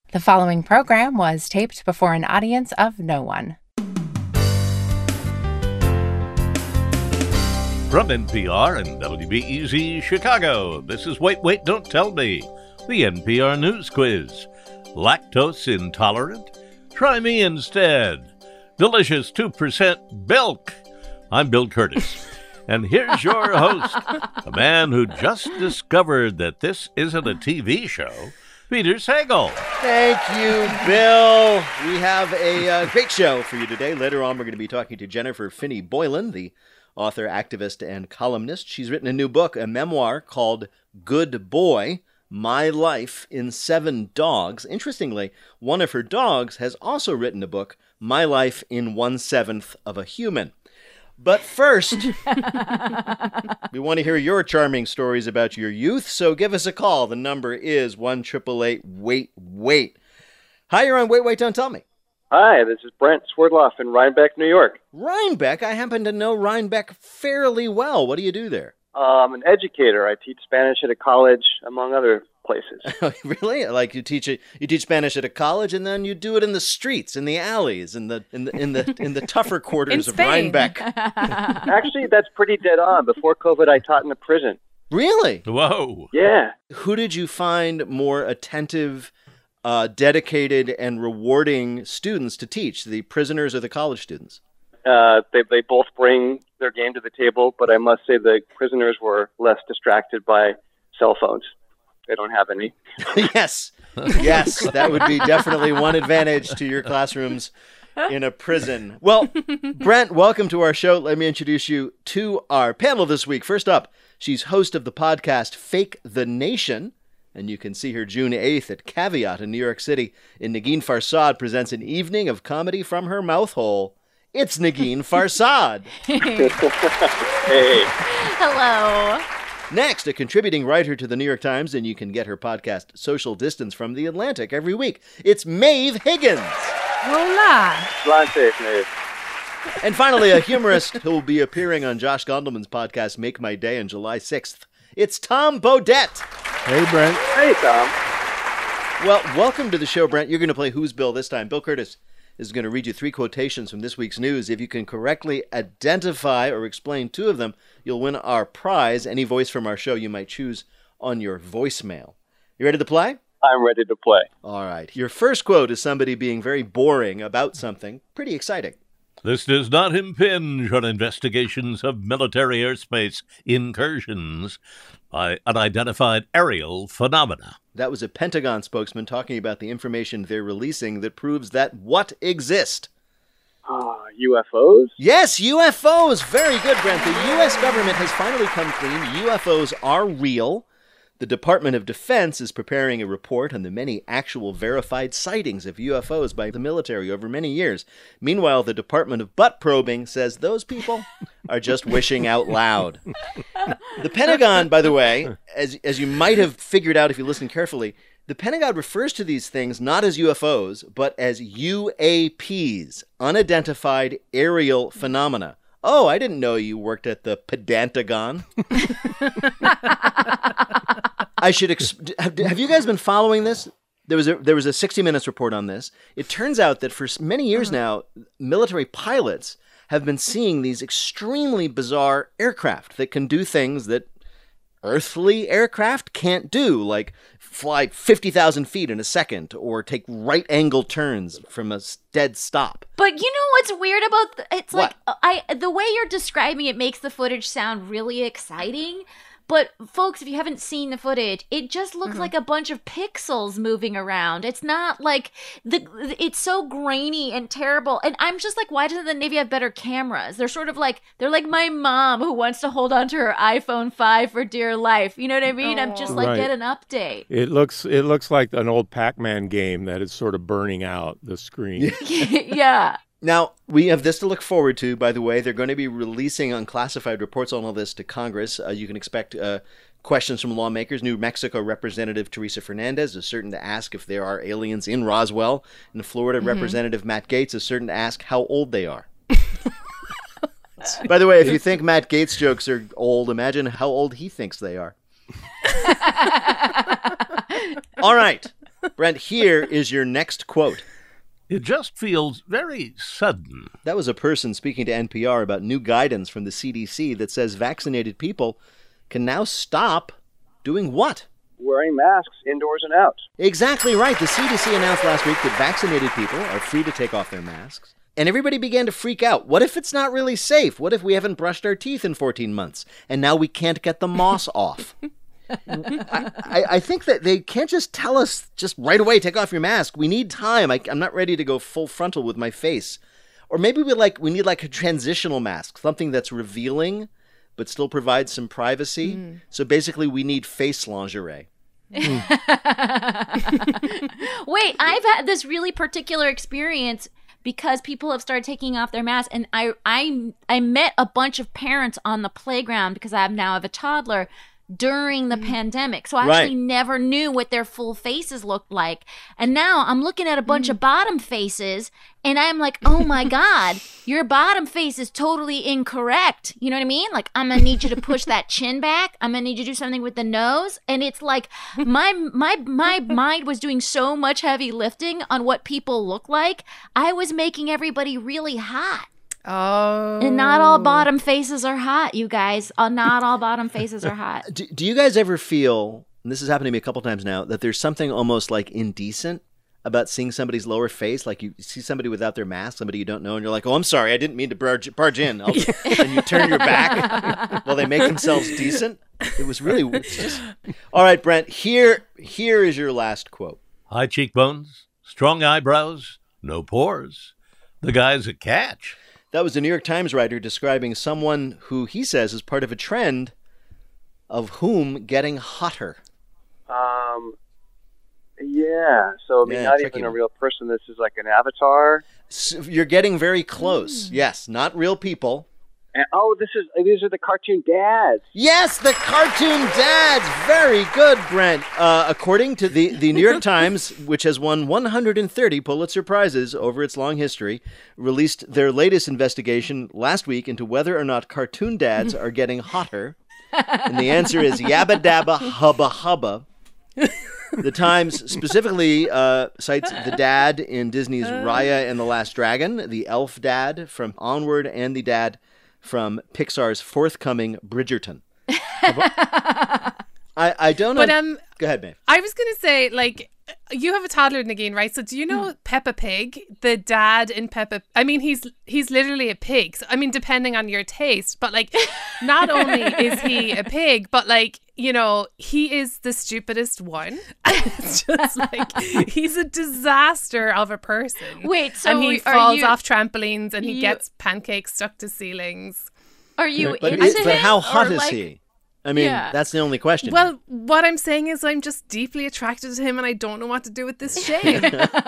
The following program was taped before an audience of no one. From NPR and WBEZ Chicago, this is Wait, Wait, Don't Tell Me, the NPR News Quiz. Lactose intolerant? Try me instead. Delicious 2% milk. I'm Bill Curtis. And here's your host, a man who just discovered that this isn't a TV show, Peter Sagal. Thank you, Bill. We have a great show for you today. Later on, we're going to be talking to Jennifer Finney Boylan, the author, activist, and columnist. She's written a new book, a memoir called Good Boy, My Life in 7 Dogs. Interestingly, one of her dogs has also written a book, My Life in 1/7 of a Human. But first, we want to hear your charming stories about your youth, so give us a call. The number is 1-888-WAIT-WAIT. Hi, you're on Wait, Wait, Don't Tell Me. Hi, this is Brent Swerdloff in Rhinebeck, New York. Rhinebeck? I happen to know Rhinebeck fairly well. What do you do there? I'm an educator. I teach Spanish at a college, among other places. Really? Like you teach Spanish at a college, and then you do it in the streets, in the alleys, in the tougher quarters of Rhinebeck. Actually, that's pretty dead on. Before COVID, I taught in a prison. Really? Whoa. Yeah. Who did you find more attentive, dedicated, and rewarding students to teach? The prisoners or the college students? They both bring their game to the table, but I must say the prisoners were less distracted by cell phones. They don't have any. Yes, that would be definitely one advantage to your classrooms in a prison. Well, Brent, welcome to our show. Let me introduce you to our panel this week. First up, she's host of the podcast Fake the Nation, and you can see her June 8th at Caveat in New York City. And Negin Farsad presents an evening of comedy from her mouth hole. It's Negin Farsad. Hey. Hello. Next, a contributing writer to the New York Times, and you can get her podcast Social Distance from The Atlantic every week. It's Maeve Higgins. Hola. Lante, Maeve. And finally, a humorist who will be appearing on Josh Gondelman's podcast Make My Day on July 6th. It's Tom Bodett. Hey, Brent. Hey, Tom. Well, welcome to the show, Brent. You're going to play Who's Bill this time. Bill Curtis is going to read you 3 quotations from this week's news. If you can correctly identify or explain 2 of them, you'll win our prize, any voice from our show you might choose on your voicemail. You ready to play? I'm ready to play. All right. Your first quote is somebody being very boring about something pretty exciting. This does not impinge on investigations of military airspace incursions by unidentified aerial phenomena. That was a Pentagon spokesman talking about the information they're releasing that proves that what exist? UFOs? Yes, UFOs. Very good, Brent. The U.S. government has finally come clean. UFOs are real. The Department of Defense is preparing a report on the many actual verified sightings of UFOs by the military over many years. Meanwhile, the Department of Butt Probing says those people are just wishing out loud. The Pentagon, by the way, as you might have figured out if you listen carefully, the Pentagon refers to these things not as UFOs, but as UAPs, unidentified aerial phenomena. Oh, I didn't know you worked at the Pedantagon. Have you guys been following this? There was a 60 Minutes report on this. It turns out that for many years now, military pilots have been seeing these extremely bizarre aircraft that can do things that earthly aircraft can't do, like fly 50,000 feet in a second or take right-angle turns from a dead stop. But you know what's weird about it's What? like the way you're describing it makes the footage sound really exciting. But folks, if you haven't seen the footage, it just looks like a bunch of pixels moving around. It's not like it's so grainy and terrible. And I'm just like, why doesn't the Navy have better cameras? They're like my mom who wants to hold on to her iPhone 5 for dear life. You know what I mean? I'm just like, Right. get an update. It looks like an old Pac-Man game that is sort of burning out the screen. Yeah. Now, we have this to look forward to, by the way. They're going to be releasing unclassified reports on all this to Congress. You can expect questions from lawmakers. New Mexico Representative Teresa Fernandez is certain to ask if there are aliens in Roswell. And Florida Representative Matt Gaetz is certain to ask how old they are. By the way, if you think Matt Gaetz jokes are old, imagine how old he thinks they are. All right. Brent, here is your next quote. It just feels very sudden. That was a person speaking to NPR about new guidance from the CDC that says vaccinated people can now stop doing what? Wearing masks indoors and out. Exactly right. The CDC announced last week that vaccinated people are free to take off their masks. And everybody began to freak out. What if it's not really safe? What if we haven't brushed our teeth in 14 months and now we can't get the moss off? I think that they can't just tell us just right away, take off your mask. We need time. I'm not ready to go full frontal with my face. Or maybe we need like a transitional mask, something that's revealing but still provides some privacy. So basically we need face lingerie. Wait, I've had this really particular experience because people have started taking off their masks, and I met a bunch of parents on the playground because I now have a toddler during the pandemic. So I actually never knew what their full faces looked like. And now I'm looking at a bunch of bottom faces and I'm like, oh my God, your bottom face is totally incorrect. You know what I mean? Like, I'm gonna need you to push that chin back. I'm gonna need you to do something with the nose. And it's like my mind was doing so much heavy lifting on what people look like. I was making everybody really hot. Oh. And not all bottom faces are hot, you guys. Not all bottom faces are hot. Do you guys ever feel, and this has happened to me a couple times now, that there's something almost like indecent about seeing somebody's lower face? Like you see somebody without their mask, somebody you don't know, and you're like, oh, I'm sorry, I didn't mean to barge in. And you turn your back while they make themselves decent. It was really just... All right, Brent, here is your last quote. High cheekbones, strong eyebrows, no pores. The guy's a catch. That was the New York Times writer describing someone who he says is part of a trend of whom getting hotter. Yeah. So, I mean, not even a real person. This is like an avatar. So you're getting very close. Yes, not real people. And, these are the cartoon dads. Yes, the cartoon dads. Very good, Brent. According to the New York Times, which has won 130 Pulitzer Prizes over its long history, released their latest investigation last week into whether or not cartoon dads are getting hotter. And the answer is yabba dabba hubba hubba. The Times specifically cites the dad in Disney's Raya and the Last Dragon, the elf dad from Onward, and the dad from Pixar's forthcoming Bridgerton. I don't know. But go ahead, Maeve. I was going to say, like, you have a toddler, Nagin, right? So do you know Peppa Pig, the dad in Peppa? I mean, he's literally a pig. So, I mean, depending on your taste, but like, not only is he a pig, but like, you know, he is the stupidest one. It's just like, he's a disaster of a person. Wait, so and he falls off trampolines and he gets pancakes stuck to ceilings. Are you But into him? how hot or is like, he? I mean, that's the only question. Well, what I'm saying is I'm just deeply attracted to him and I don't know what to do with this shame.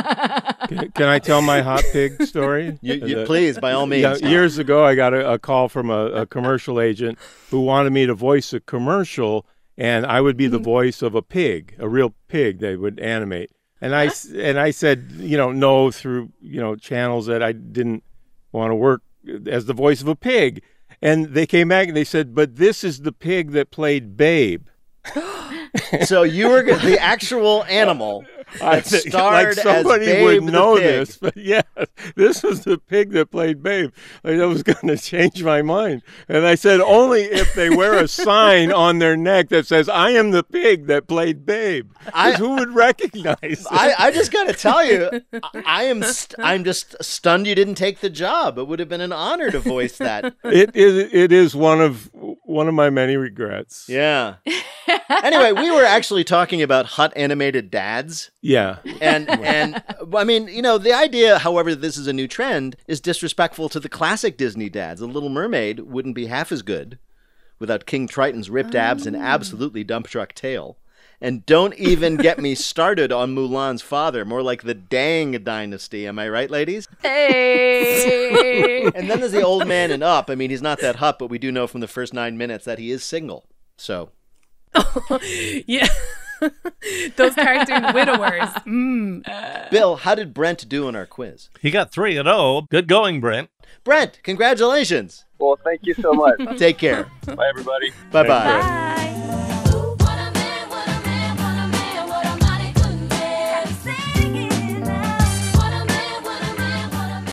Can I tell my hot pig story? You please, by all means. Yeah, years ago, I got a call from a commercial agent who wanted me to voice a commercial, and I would be the voice of a pig, a real pig they would animate. And I said, no, through, channels that I didn't want to work as the voice of a pig. And they came back and they said, but this is the pig that played Babe. So you were the actual animal that starred like somebody as Babe would know the pig. this, but yeah, this was the pig that played Babe. Like, that was going to change my mind. And I said, only if they wear a sign on their neck that says, I am the pig that played Babe. Who would recognize it? I just got to tell you, I'm just stunned you didn't take the job. It would have been an honor to voice that. It is one of my many regrets. Yeah. Anyway, we were actually talking about hot animated dads. Yeah. And I mean, the idea, however, that this is a new trend is disrespectful to the classic Disney dads. The Little Mermaid wouldn't be half as good without King Triton's ripped abs and absolutely dump truck tail. And don't even get me started on Mulan's father, more like the Dang dynasty. Am I right, ladies? Hey. And then there's the old man in Up. I mean, he's not that hot, but we do know from the first 9 minutes that he is single. So. Yeah. Those cartoon widowers. Bill, how did Brent do in our quiz? He got 3-0. Good going, Brent. Brent, congratulations. Well, thank you so much. Take care. Bye, everybody. Bye-bye. Bye.